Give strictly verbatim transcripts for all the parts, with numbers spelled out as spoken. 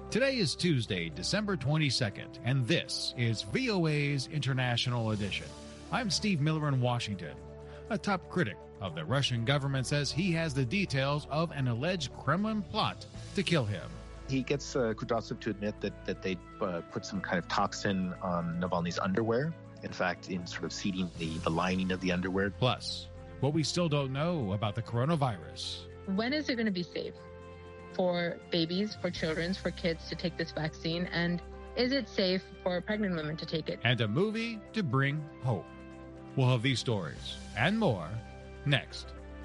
Today is Tuesday, December twenty-second, and this is V O A's International Edition. I'm Steve Miller in Washington. A top critic of the Russian government says he has the details of an alleged Kremlin plot to kill him. He gets uh, Kudryavtsev to admit that, that they uh, put some kind of toxin on Navalny's underwear. In fact, in sort of seeding the, the lining of the underwear. Plus, what we still don't know about the coronavirus. When is it going to be safe for babies, for children, for kids to take this vaccine? And is it safe for pregnant women to take it? And a movie to bring hope. We'll have these stories and more next.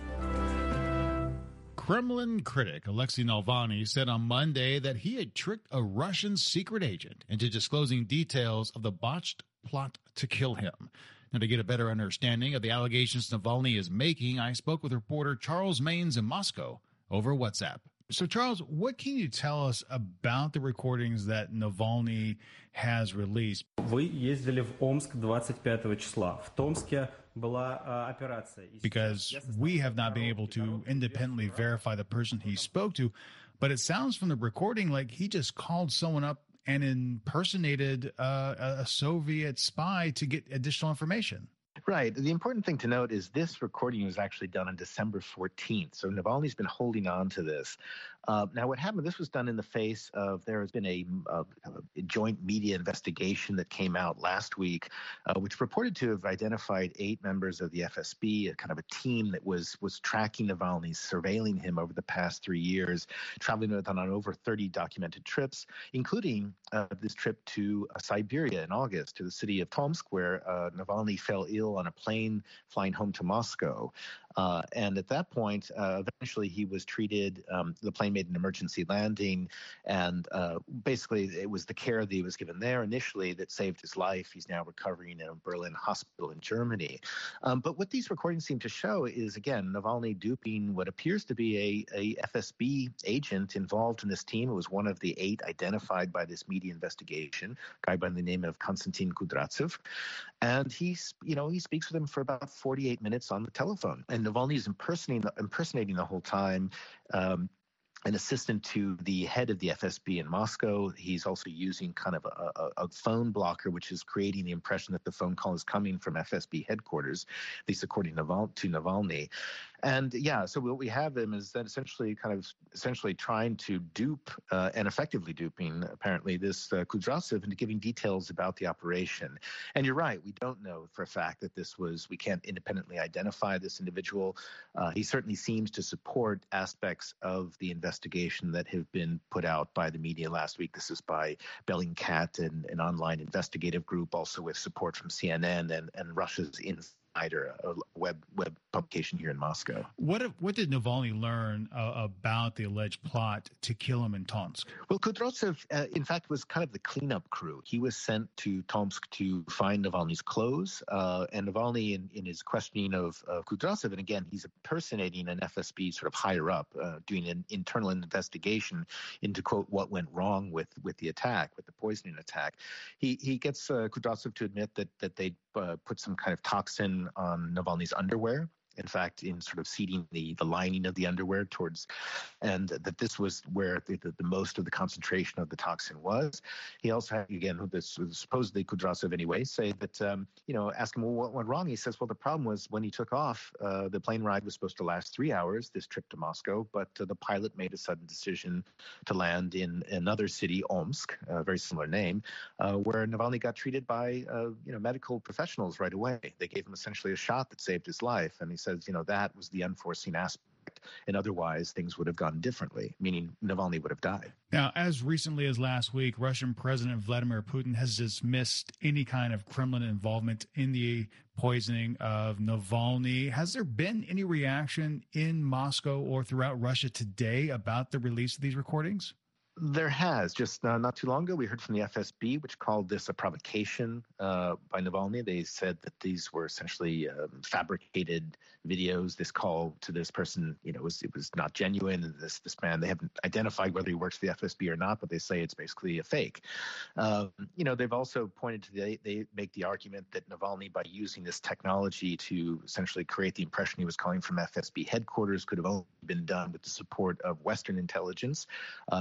Kremlin critic Alexei Navalny said on Monday that he had tricked a Russian secret agent into disclosing details of the botched plot to kill him. Now, to get a better understanding of the allegations Navalny is making, I spoke with reporter Charles Maynes in Moscow over WhatsApp. So, Charles, what can you tell us about the recordings that Navalny has released? Вы ездили в Омск двадцать пятого числа. В Томске была операция. Because we have not been able to independently verify the person he spoke to, but it sounds from the recording like he just called someone up and impersonated uh, a Soviet spy to get additional information. Right. The important thing to note is this recording was actually done on December fourteenth. So Navalny's been holding on to this. Uh, now, what happened, this was done in the face of, there has been a, a, a joint media investigation that came out last week, uh, which purported to have identified eight members of the F S B, a kind of a team that was was tracking Navalny, surveilling him over the past three years, traveling with him on over thirty documented trips, including uh, this trip to uh, Siberia in August, to the city of Tomsk, where uh, Navalny fell ill on a plane flying home to Moscow. Uh, and at that point, uh, eventually he was treated. Um, the plane made an emergency landing, and uh, basically it was the care that he was given there initially that saved his life. He's now recovering in a Berlin hospital in Germany. Um, but what these recordings seem to show is, again, Navalny duping what appears to be a, a F S B agent involved in this team. It was one of the eight identified by this media investigation, a guy by the name of Konstantin Kudryavtsev. And he's, you know, he speaks with him for about forty-eight minutes on the telephone. And Navalny is impersonating, impersonating the whole time. Um, an assistant to the head of the F S B in Moscow. He's also using kind of a, a, a phone blocker, which is creating the impression that the phone call is coming from F S B headquarters, at least according to Navalny. And yeah, so what we have him is that essentially kind of essentially trying to dupe uh, and effectively duping, apparently, this uh, Kudryavtsev into giving details about the operation. And you're right, we don't know for a fact that this was, we can't independently identify this individual. Uh, he certainly seems to support aspects of the investigation that have been put out by the media last week. This is by Bellingcat, and an online investigative group, also with support from C N N and, and Russia's Insider, a web web publication here in Moscow. What if, what did Navalny learn uh, about the alleged plot to kill him in Tomsk? Well, Kudryavtsev, uh, in fact, was kind of the cleanup crew. He was sent to Tomsk to find Navalny's clothes, uh, and Navalny, in, in his questioning of uh, Kudryavtsev, and again, he's impersonating an F S B sort of higher up, uh, doing an internal investigation into, quote, what went wrong with, with the attack, with the poisoning attack. He he gets uh, Kudryavtsev to admit that that they uh, put some kind of toxin on Navalny's underwear. In fact, in sort of seeding the, the lining of the underwear towards, and that this was where the, the, the most of the concentration of the toxin was. He also had, again, this was supposedly Kudryavtsev anyway, say that, um, you know, ask him, well, what went wrong? He says, well, the problem was when he took off, uh, the plane ride was supposed to last three hours, this trip to Moscow, but uh, the pilot made a sudden decision to land in another city, Omsk, a very similar name, uh, where Navalny got treated by, uh, you know, medical professionals right away. They gave him essentially a shot that saved his life. And he says, you know, that was the unforeseen aspect, and otherwise things would have gone differently, meaning Navalny would have died. Now, as recently as last week, Russian President Vladimir Putin has dismissed any kind of Kremlin involvement in the poisoning of Navalny. Has there been any reaction in Moscow or throughout Russia today about the release of these recordings? There has. Just uh, not too long ago, we heard from the F S B, which called this a provocation uh, by Navalny. They said that these were essentially um, fabricated videos. This call to this person, you know, was it was not genuine. And this this man, they haven't identified whether he works for the F S B or not, but they say it's basically a fake. Um, you know, they've also pointed to the, they make the argument that Navalny, by using this technology to essentially create the impression he was calling from F S B headquarters, could have only been done with the support of Western intelligence. Uh, Mister Putin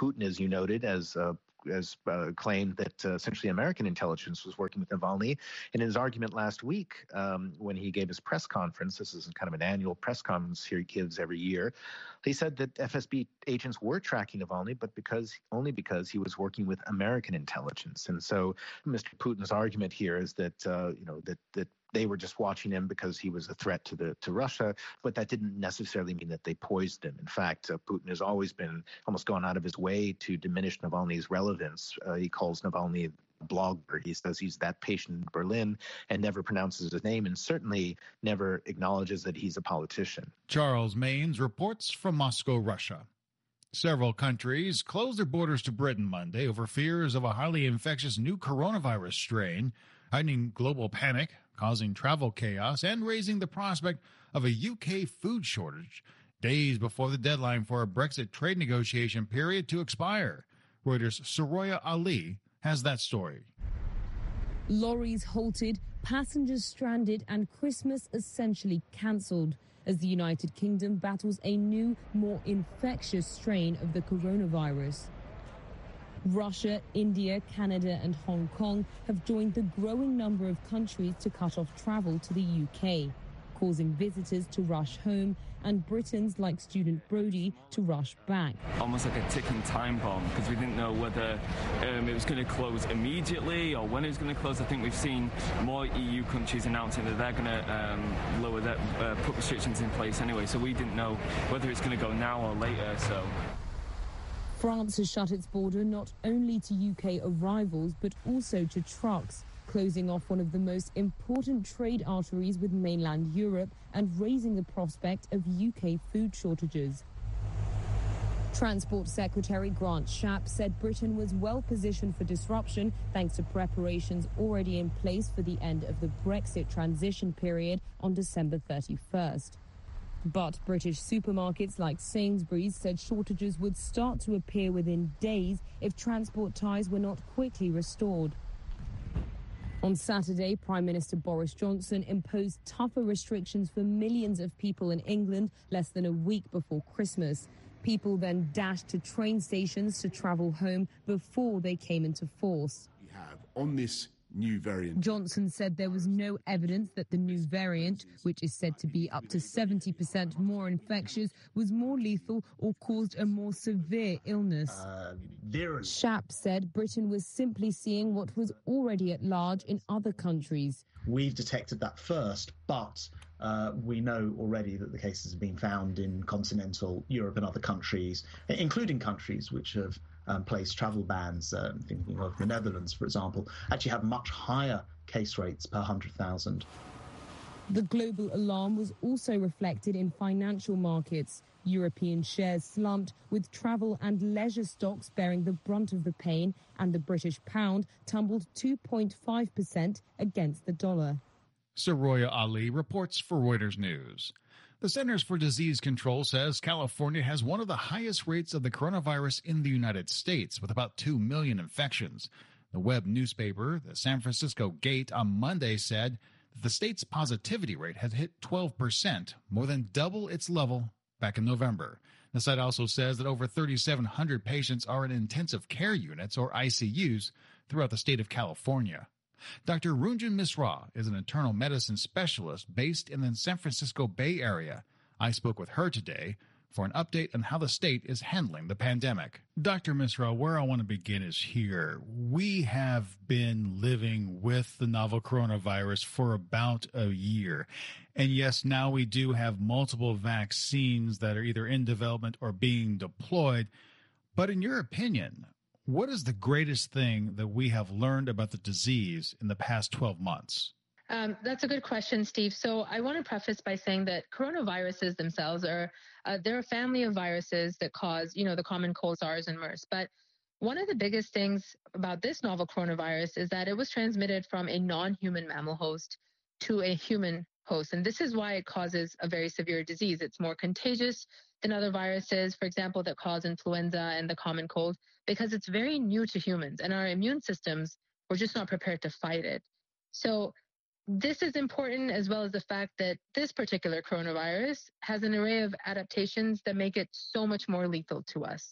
Putin, as you noted, as uh, as uh, claimed that uh, essentially American intelligence was working with Navalny. And in his argument last week, um, when he gave his press conference, this is kind of an annual press conference he gives every year, he said that F S B agents were tracking Navalny, but because only because he was working with American intelligence. And so Mister Putin's argument here is that, uh, you know, that that they were just watching him because he was a threat to the to Russia, but that didn't necessarily mean that they poised him. In fact, uh, Putin has always been almost gone out of his way to diminish Navalny's relevance. Uh, he calls Navalny a blogger. He says he's that patient in Berlin and never pronounces his name, and certainly never acknowledges that he's a politician. Charles Maynes reports from Moscow, Russia. Several countries closed their borders to Britain Monday over fears of a highly infectious new coronavirus strain, heightening global panic, causing travel chaos, and raising the prospect of a U K food shortage days before the deadline for a Brexit trade negotiation period to expire. Reuters' Soraya Ali has that story. Lorries halted, passengers stranded, and Christmas essentially cancelled as the United Kingdom battles a new, more infectious strain of the coronavirus. Russia, India, Canada and Hong Kong have joined the growing number of countries to cut off travel to the U K, causing visitors to rush home and Britons like student Brody to rush back. Almost like a ticking time bomb, because we didn't know whether um, it was going to close immediately or when it was going to close. I think we've seen more E U countries announcing that they're going to um, lower that, uh, put restrictions in place anyway, so we didn't know whether it's going to go now or later. So. France has shut its border not only to U K arrivals but also to trucks, closing off one of the most important trade arteries with mainland Europe and raising the prospect of U K food shortages. Transport Secretary Grant Shapps said Britain was well positioned for disruption thanks to preparations already in place for the end of the Brexit transition period on December thirty-first. But British supermarkets like Sainsbury's said shortages would start to appear within days if transport ties were not quickly restored. On Saturday, Prime Minister Boris Johnson imposed tougher restrictions for millions of people in England less than a week before Christmas. People then dashed to train stations to travel home before they came into force. We have on this new variant. Johnson said there was no evidence that the new variant, which is said to be up to seventy percent more infectious, was more lethal or caused a more severe illness. Uh, Shapps said Britain was simply seeing what was already at large in other countries. We've detected that first, but uh, we know already that the cases have been found in continental Europe and other countries, including countries which have Um, place travel bans, uh, thinking of the Netherlands, for example, actually have much higher case rates per one hundred thousand. The global alarm was also reflected in financial markets. European shares slumped, with travel and leisure stocks bearing the brunt of the pain, and the British pound tumbled two point five percent against the dollar. Soraya Ali reports for Reuters News. The Centers for Disease Control says California has one of the highest rates of the coronavirus in the United States, with about two million infections. The web newspaper, the San Francisco Gate, on Monday said that the state's positivity rate had hit twelve percent, more than double its level back in November. The site also says that over thirty-seven hundred patients are in intensive care units, or I C Us, throughout the state of California. Doctor Runjan Misra is an internal medicine specialist based in the San Francisco Bay Area. I spoke with her today for an update on how the state is handling the pandemic. Doctor Misra, where I want to begin is here. We have been living with the novel coronavirus for about a year. And yes, now we do have multiple vaccines that are either in development or being deployed. But in your opinion, what is the greatest thing that we have learned about the disease in the past twelve months? Um, that's a good question, Steve. So I want to preface by saying that coronaviruses themselves are, uh, they're a family of viruses that cause, you know, the common cold, SARS, and MERS. But one of the biggest things about this novel coronavirus is that it was transmitted from a non-human mammal host to a human host. And this is why it causes a very severe disease. It's more contagious than other viruses, for example, that cause influenza and the common cold, because it's very new to humans and our immune systems were just not prepared to fight it. So this is important, as well as the fact that this particular coronavirus has an array of adaptations that make it so much more lethal to us.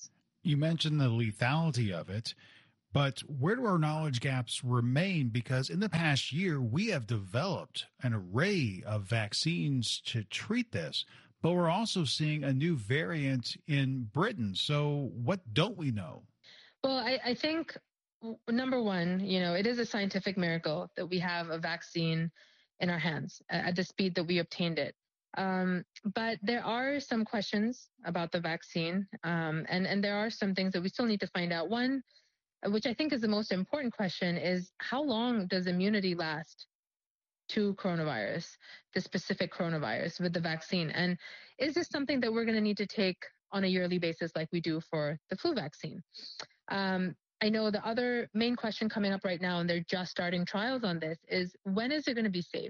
You mentioned the lethality of it, but where do our knowledge gaps remain? Because in the past year, we have developed an array of vaccines to treat this, but we're also seeing a new variant in Britain. So what don't we know? Well, I, I think, number one, you know, it is a scientific miracle that we have a vaccine in our hands at the speed that we obtained it. Um, but there are some questions about the vaccine, um, and, and there are some things that we still need to find out. One, which I think is the most important question, is how long does immunity last to coronavirus, the specific coronavirus with the vaccine? And is this something that we're going to need to take on a yearly basis like we do for the flu vaccine? Um, I know the other main question coming up right now, and they're just starting trials on this, is when is it going to be safe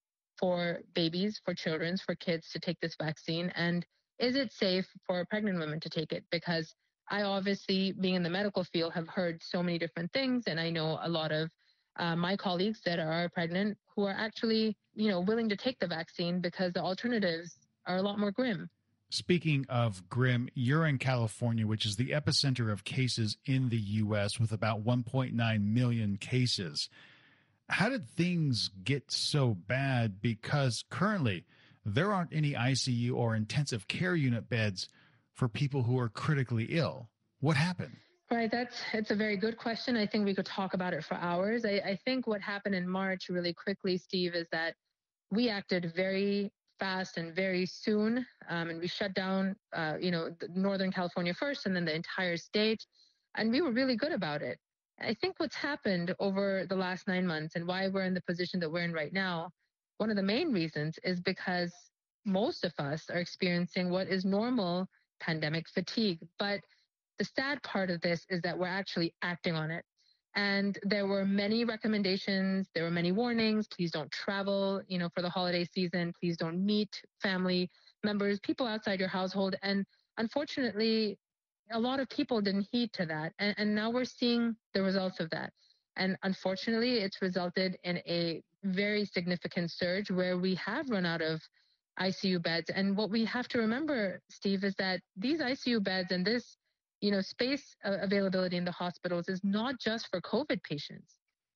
for babies, for children, for kids to take this vaccine? And is it safe for pregnant women to take it? Because I obviously, being in the medical field, have heard so many different things. And I know a lot of uh, my colleagues that are pregnant who are actually, you know, willing to take the vaccine because the alternatives are a lot more grim. Speaking of grim, you're in California, which is the epicenter of cases in the U S with about one point nine million cases. How did things get so bad? Because currently there aren't any I C U or intensive care unit beds for people who are critically ill. What happened? Right, that's it's a very good question. I think we could talk about it for hours. I, I think what happened in March really quickly, Steve, is that we acted very fast and very soon, um, and we shut down, uh, you know, Northern California first and then the entire state, and we were really good about it. I think what's happened over the last nine months and why we're in the position that we're in right now, one of the main reasons is because most of us are experiencing what is normal pandemic fatigue. But the sad part of this is that we're actually acting on it. And there were many recommendations. There were many warnings. Please don't travel, you know, for the holiday season. Please don't meet family members, people outside your household. And unfortunately, a lot of people didn't heed to that. And, and now we're seeing the results of that. And unfortunately, it's resulted in a very significant surge where we have run out of I C U beds. And what we have to remember, Steve, is that these I C U beds and this, you know, space availability in the hospitals is not just for COVID patients.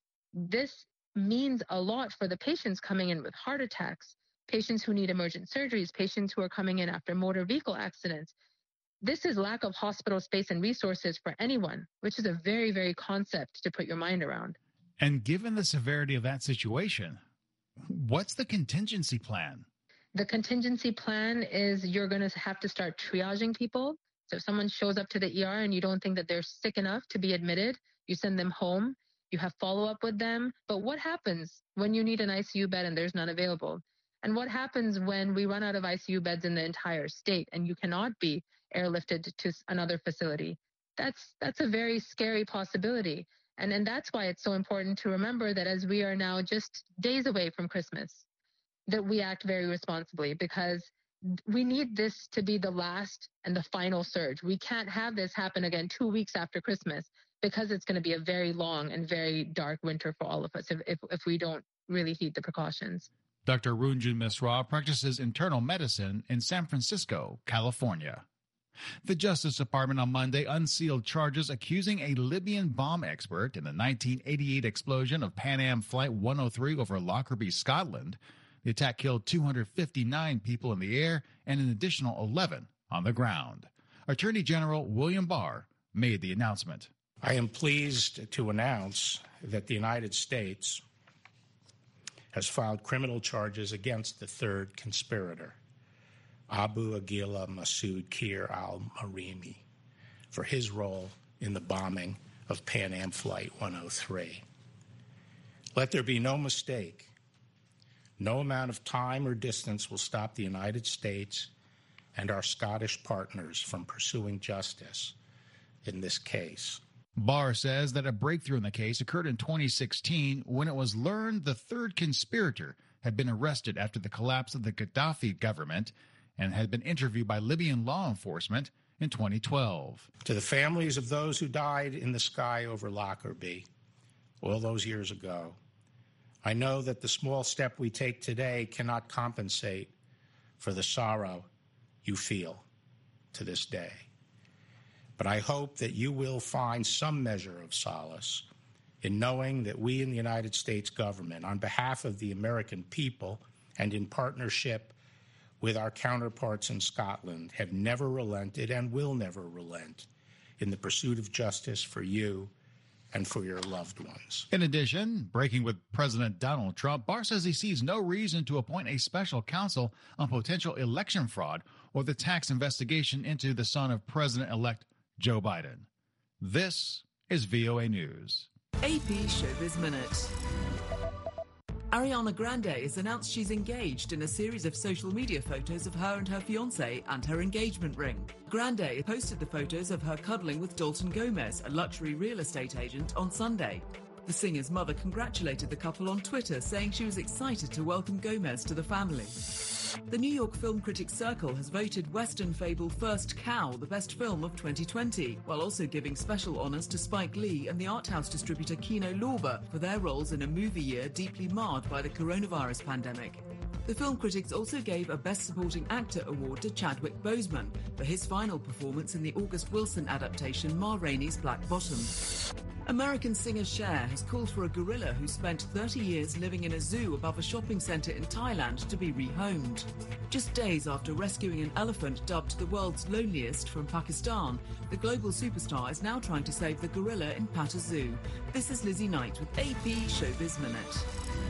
This means a lot for the patients coming in with heart attacks, patients who need emergent surgeries, patients who are coming in after motor vehicle accidents. This is lack of hospital space and resources for anyone, which is a very, very concept to put your mind around. And given the severity of that situation, what's the contingency plan? The contingency plan is you're going to have to start triaging people. So if someone shows up to the E R and you don't think that they're sick enough to be admitted, you send them home, you have follow-up with them. But what happens when you need an I C U bed and there's none available? And what happens when we run out of I C U beds in the entire state and you cannot be airlifted to another facility? That's that's a very scary possibility. And, and that's why it's so important to remember that as we are now just days away from Christmas, that we act very responsibly, because we need this to be the last and the final surge. We can't have this happen again two weeks after Christmas, because it's going to be a very long and very dark winter for all of us if, if, if we don't really heed the precautions. Doctor Runjun Misra practices internal medicine in San Francisco, California. The Justice Department on Monday unsealed charges accusing a Libyan bomb expert in the nineteen eighty-eight explosion of Pan Am Flight one oh three over Lockerbie, Scotland. The attack killed two hundred fifty-nine people in the air and an additional eleven on the ground. Attorney General William Barr made the announcement. I am pleased to announce that the United States has filed criminal charges against the third conspirator, Abu Aguila Masoud Kir al-Marimi, for his role in the bombing of Pan Am Flight one oh three. Let there be no mistake. No amount of time or distance will stop the United States and our Scottish partners from pursuing justice in this case. Barr says that a breakthrough in the case occurred in twenty sixteen when it was learned the third conspirator had been arrested after the collapse of the Gaddafi government and had been interviewed by Libyan law enforcement in twenty twelve. To the families of those who died in the sky over Lockerbie all those years ago, I know that the small step we take today cannot compensate for the sorrow you feel to this day. But I hope that you will find some measure of solace in knowing that we in the United States government, on behalf of the American people and in partnership with our counterparts in Scotland, have never relented and will never relent in the pursuit of justice for you and for your loved ones. In addition, breaking with President Donald Trump, Barr says he sees no reason to appoint a special counsel on potential election fraud or the tax investigation into the son of President-elect Joe Biden. This is V O A News. A P Showbiz Minute. Ariana Grande has announced she's engaged in a series of social media photos of her and her fiancé and her engagement ring. Grande posted the photos of her cuddling with Dalton Gomez, a luxury real estate agent, on Sunday. The singer's mother congratulated the couple on Twitter, saying she was excited to welcome Gomez to the family. The New York Film Critics Circle has voted Western fable First Cow the best film of twenty twenty, while also giving special honours to Spike Lee and the art house distributor Kino Lorber for their roles in a movie year deeply marred by the coronavirus pandemic. The film critics also gave a Best Supporting Actor award to Chadwick Boseman for his final performance in the August Wilson adaptation Ma Rainey's Black Bottom. American singer Cher has called for a gorilla who spent thirty years living in a zoo above a shopping centre in Thailand to be rehomed. Just days after rescuing an elephant dubbed the world's loneliest from Pakistan, the global superstar is now trying to save the gorilla in Pata Zoo. This is Lizzie Knight with A P Showbiz Minute.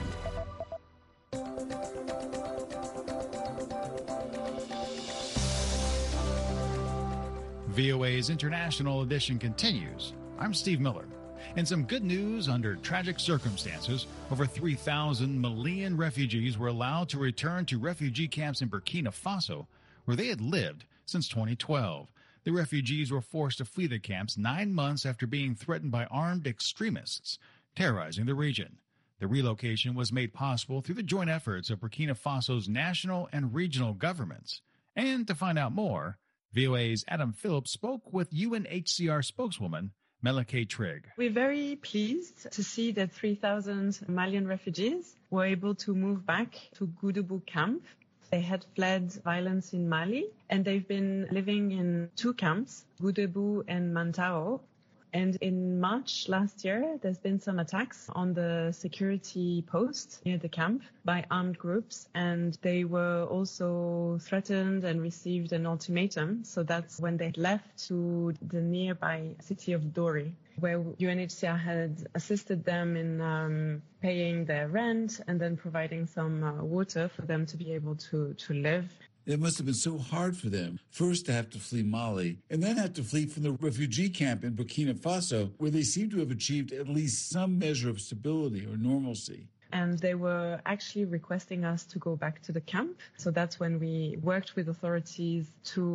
V O A's International Edition continues. I'm Steve Miller. And some good news: under tragic circumstances, over three thousand Malian refugees were allowed to return to refugee camps in Burkina Faso, where they had lived since twenty twelve. The refugees were forced to flee the camps nine months after being threatened by armed extremists terrorizing the region. The relocation was made possible through the joint efforts of Burkina Faso's national and regional governments. And to find out more, V O A's Adam Phillips spoke with U N H C R spokeswoman Melike Trigg. We're very pleased to see that three thousand Malian refugees were able to move back to Goudebou camp. They had fled violence in Mali, and they've been living in two camps, Goudebou and Mantao. And in March last year, there's been some attacks on the security post near the camp by armed groups, and they were also threatened and received an ultimatum. So that's when they left to the nearby city of Dori, where U N H C R had assisted them in um, paying their rent and then providing some uh, water for them to be able to, to live. It must have been so hard for them, first to have to flee Mali, and then have to flee from the refugee camp in Burkina Faso, where they seem to have achieved at least some measure of stability or normalcy. And they were actually requesting us to go back to the camp. So that's when we worked with authorities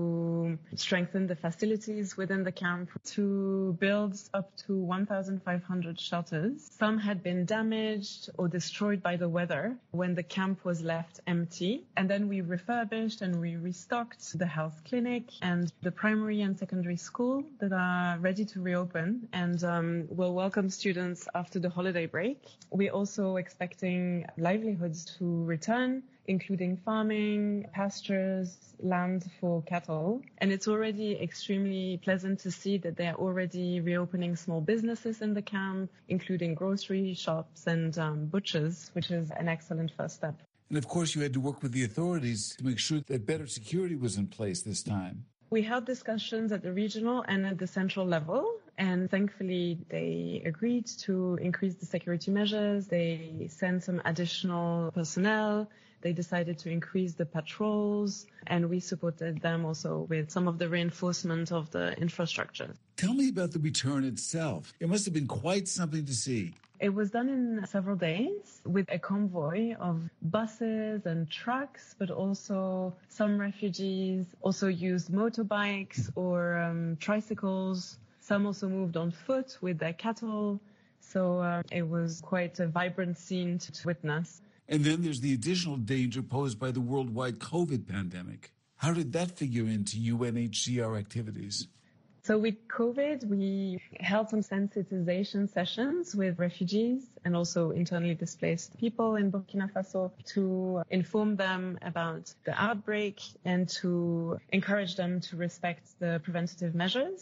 to strengthen the facilities within the camp, to build up to one thousand five hundred shelters. Some had been damaged or destroyed by the weather when the camp was left empty. And then we refurbished and we restocked the health clinic and the primary and secondary school that are ready to reopen and um, will welcome students after the holiday break. We also expect expecting livelihoods to return, including farming, pastures, land for cattle. And it's already extremely pleasant to see that they're already reopening small businesses in the camp, including grocery shops and um, butchers, which is an excellent first step. And of course, you had to work with the authorities to make sure that better security was in place this time. We held discussions at the regional and at the central level, and thankfully they agreed to increase the security measures. They sent some additional personnel. They decided to increase the patrols, and we supported them also with some of the reinforcement of the infrastructure. Tell me about the return itself. It must have been quite something to see. It was done in several days with a convoy of buses and trucks, but also some refugees also used motorbikes or um, tricycles. Some also moved on foot with their cattle. So uh, it was quite a vibrant scene to witness. And then there's the additional danger posed by the worldwide COVID pandemic. How did that figure into U N H C R activities? So with COVID, we held some sensitization sessions with refugees and also internally displaced people in Burkina Faso to inform them about the outbreak and to encourage them to respect the preventative measures.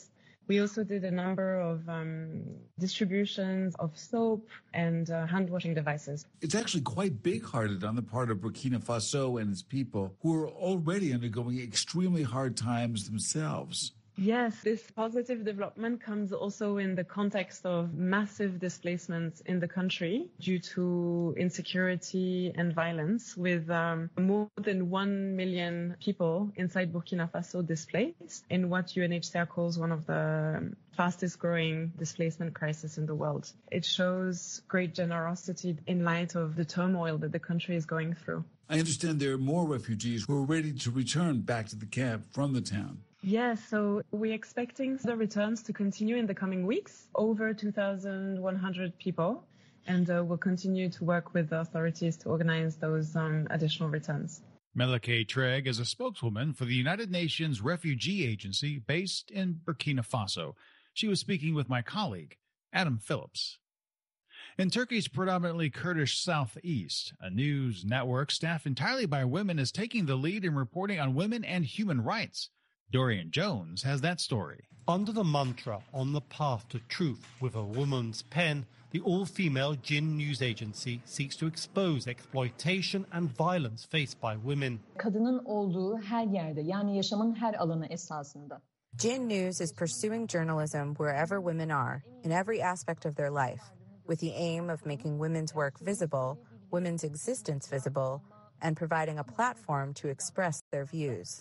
We also did a number of um, distributions of soap and uh, hand washing devices. It's actually quite big-hearted on the part of Burkina Faso and its people, who are already undergoing extremely hard times themselves. Yes, this positive development comes also in the context of massive displacements in the country due to insecurity and violence, with um, more than one million people inside Burkina Faso displaced in what U N H C R calls one of the fastest growing displacement crises in the world. It shows great generosity in light of the turmoil that the country is going through. I understand there are more refugees who are ready to return back to the camp from the town. Yes, so we're expecting the returns to continue in the coming weeks, over two thousand one hundred people, and uh, we'll continue to work with the authorities to organize those um, additional returns. Melike Treg is a spokeswoman for the United Nations Refugee Agency based in Burkina Faso. She was speaking with my colleague, Adam Phillips. In Turkey's predominantly Kurdish southeast, a news network staffed entirely by women is taking the lead in reporting on women and human rights. Dorian Jones has that story. Under the mantra, on the path to truth with a woman's pen, the all-female Jin news agency seeks to expose exploitation and violence faced by women. Kadının olduğu her yerde, yani yaşamın her alanı esasında. Jin News is pursuing journalism wherever women are, in every aspect of their life, with the aim of making women's work visible, women's existence visible, and providing a platform to express their views.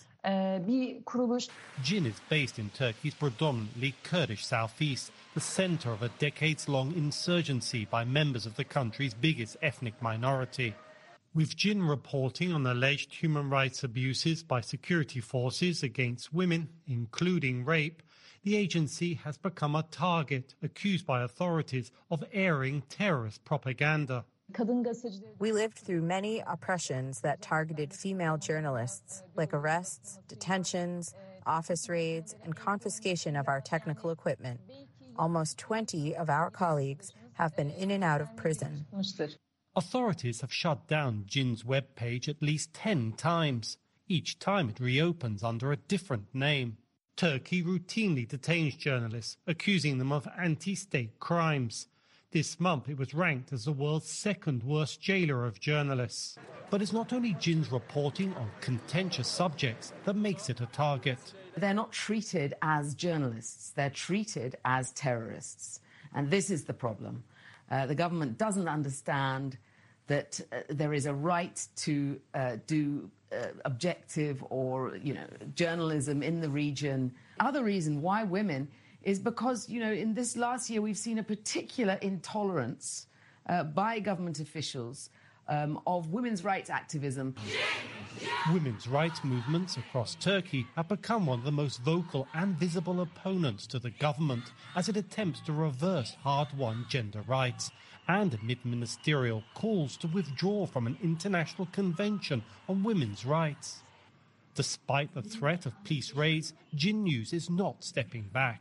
Jin is based in Turkey's predominantly Kurdish southeast, the center of a decades-long insurgency by members of the country's biggest ethnic minority. With Jin reporting on alleged human rights abuses by security forces against women, including rape, the agency has become a target accused by authorities of airing terrorist propaganda. We lived through many oppressions that targeted female journalists, like arrests, detentions, office raids, and confiscation of our technical equipment. Almost twenty of our colleagues have been in and out of prison. Authorities have shut down Jin's webpage at least ten times. Each time it reopens under a different name. Turkey routinely detains journalists, accusing them of anti-state crimes. This month, it was ranked as the world's second worst jailer of journalists. But it's not only Jin's reporting on contentious subjects that makes it a target. They're not treated as journalists. They're treated as terrorists. And this is the problem. Uh, the government doesn't understand that uh, there is a right to uh, do uh, objective or, you know, journalism in the region. Other reason why women is because, you know, in this last year we've seen a particular intolerance uh, by government officials um, of women's rights activism. Women's rights movements across Turkey have become one of the most vocal and visible opponents to the government as it attempts to reverse hard-won gender rights and amid ministerial calls to withdraw from an international convention on women's rights. Despite the threat of police raids, Jin News is not stepping back.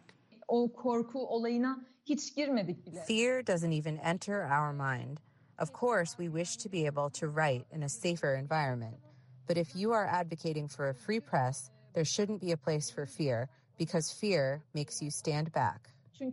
Fear doesn't even enter our mind. Of course, we wish to be able to write in a safer environment. But if you are advocating for a free press, there shouldn't be a place for fear, because fear makes you stand back.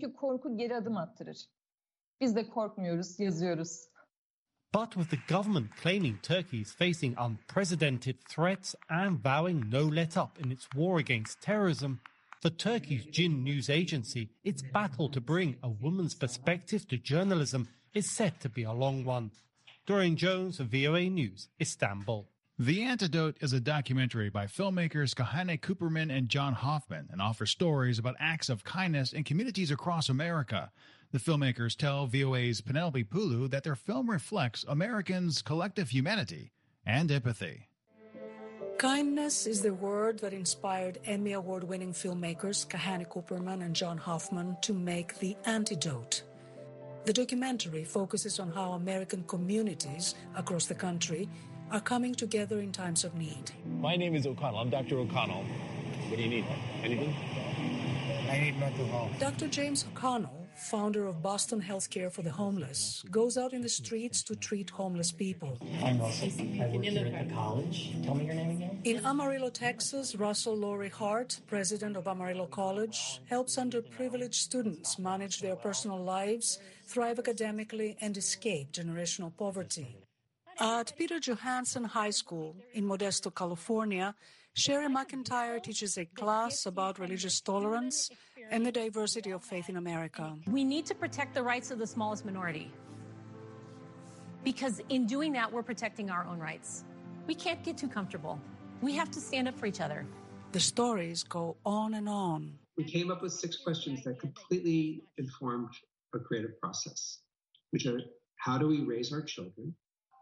But with the government claiming Turkey is facing unprecedented threats and vowing no let-up in its war against terrorism, for Turkey's Jin news agency, its battle to bring a woman's perspective to journalism is set to be a long one. Dorian Jones of V O A News, Istanbul. The Antidote is a documentary by filmmakers Kahane Cooperman and John Hoffman and offers stories about acts of kindness in communities across America. The filmmakers tell V O A's Penelope Pulu that their film reflects Americans' collective humanity and empathy. Kindness is the word that inspired Emmy Award-winning filmmakers Kahane Cooperman and John Hoffman to make The Antidote. The documentary focuses on how American communities across the country are coming together in times of need. My name is O'Connell. I'm Doctor O'Connell. What do you need? Anything? I need mental health. Doctor James O'Connell founder of Boston Healthcare for the Homeless, goes out in the streets to treat homeless people. I'm Russell. I work here at the college. Tell me your name again. In Amarillo, Texas, Russell Laurie Hart, president of Amarillo College, helps underprivileged students manage their personal lives, thrive academically, and escape generational poverty. At Peter Johansson High School in Modesto, California, Sherry McIntyre teaches a class about religious tolerance and the diversity of faith in America. We need to protect the rights of the smallest minority, because in doing that, we're protecting our own rights. We can't get too comfortable. We have to stand up for each other. The stories go on and on. We came up with six questions that completely informed our creative process, which are: how do we raise our children?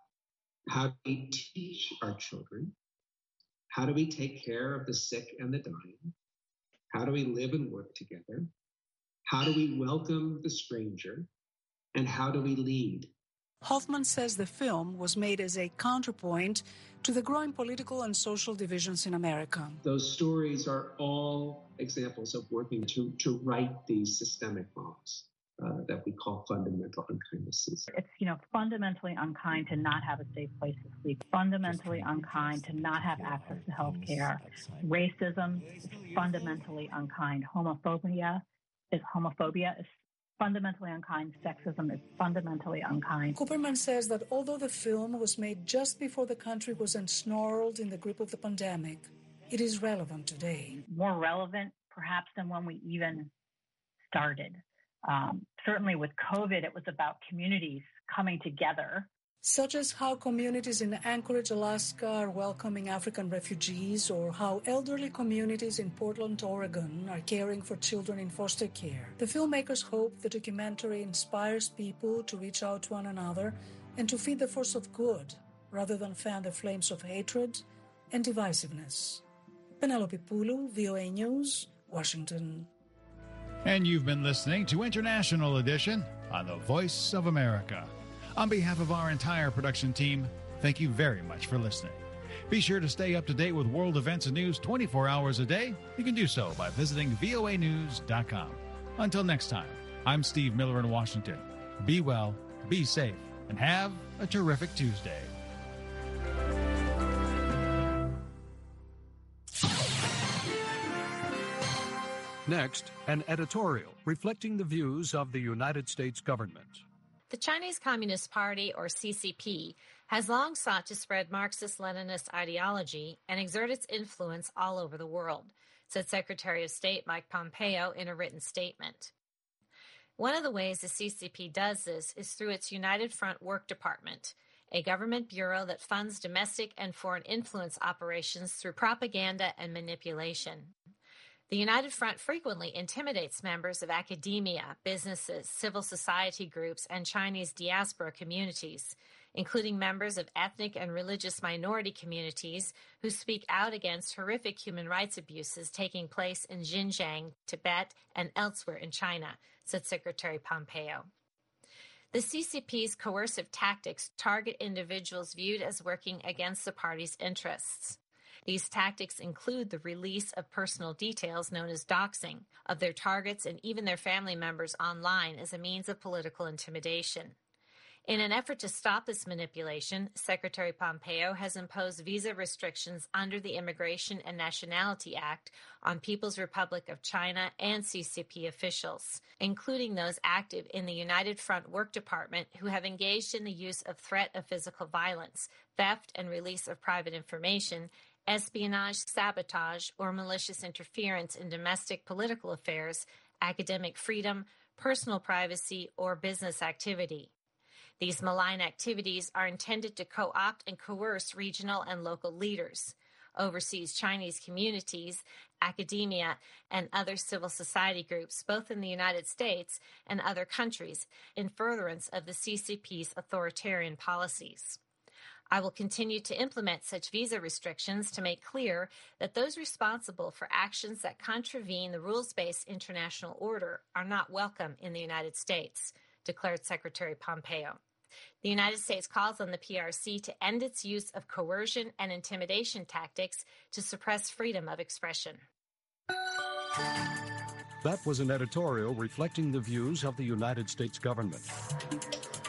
How do we teach our children? How do we take care of the sick and the dying? How do we live and work together? How do we welcome the stranger? And how do we lead? Hoffman says the film was made as a counterpoint to the growing political and social divisions in America. Those stories are all examples of working to, to right these systemic wrongs uh, that we call fundamental unkindnesses. It's, you know, fundamentally unkind to not have a safe place to sleep, fundamentally unkind to not have access to health care. Racism is fundamentally unkind. Homophobia is homophobia is fundamentally unkind. Sexism is fundamentally unkind. Cooperman says that although the film was made just before the country was ensnarled in the grip of the pandemic, it is relevant today. More relevant, perhaps, than when we even started. Um, certainly with COVID, it was about communities coming together. Such as how communities in Anchorage, Alaska are welcoming African refugees, or how elderly communities in Portland, Oregon are caring for children in foster care. The filmmakers hope the documentary inspires people to reach out to one another and to feed the force of good rather than fan the flames of hatred and divisiveness. Penelope Pulu, V O A News, Washington. And you've been listening to International Edition on the Voice of America. On behalf of our entire production team, thank you very much for listening. Be sure to stay up to date with world events and news twenty-four hours a day. You can do so by visiting V O A news dot com. Until next time, I'm Steve Miller in Washington. Be well, be safe, and have a terrific Tuesday. Next, an editorial reflecting the views of the United States government. The Chinese Communist Party, or C C P, has long sought to spread Marxist-Leninist ideology and exert its influence all over the world, said Secretary of State Mike Pompeo in a written statement. One of the ways the C C P does this is through its United Front Work Department, a government bureau that funds domestic and foreign influence operations through propaganda and manipulation. The United Front frequently intimidates members of academia, businesses, civil society groups, and Chinese diaspora communities, including members of ethnic and religious minority communities who speak out against horrific human rights abuses taking place in Xinjiang, Tibet, and elsewhere in China, said Secretary Pompeo. The C C P's coercive tactics target individuals viewed as working against the party's interests. These tactics include the release of personal details known as doxing of their targets and even their family members online as a means of political intimidation. In an effort to stop this manipulation, Secretary Pompeo has imposed visa restrictions under the Immigration and Nationality Act on People's Republic of China and C C P officials, including those active in the United Front Work Department who have engaged in the use of threat of physical violence, theft and release of private information, espionage, sabotage, or malicious interference in domestic political affairs, academic freedom, personal privacy, or business activity. These malign activities are intended to co-opt and coerce regional and local leaders, overseas Chinese communities, academia, and other civil society groups, both in the United States and other countries, in furtherance of the C C P's authoritarian policies. I will continue to implement such visa restrictions to make clear that those responsible for actions that contravene the rules-based international order are not welcome in the United States, declared Secretary Pompeo. The United States calls on the P R C to end its use of coercion and intimidation tactics to suppress freedom of expression. That was an editorial reflecting the views of the United States government.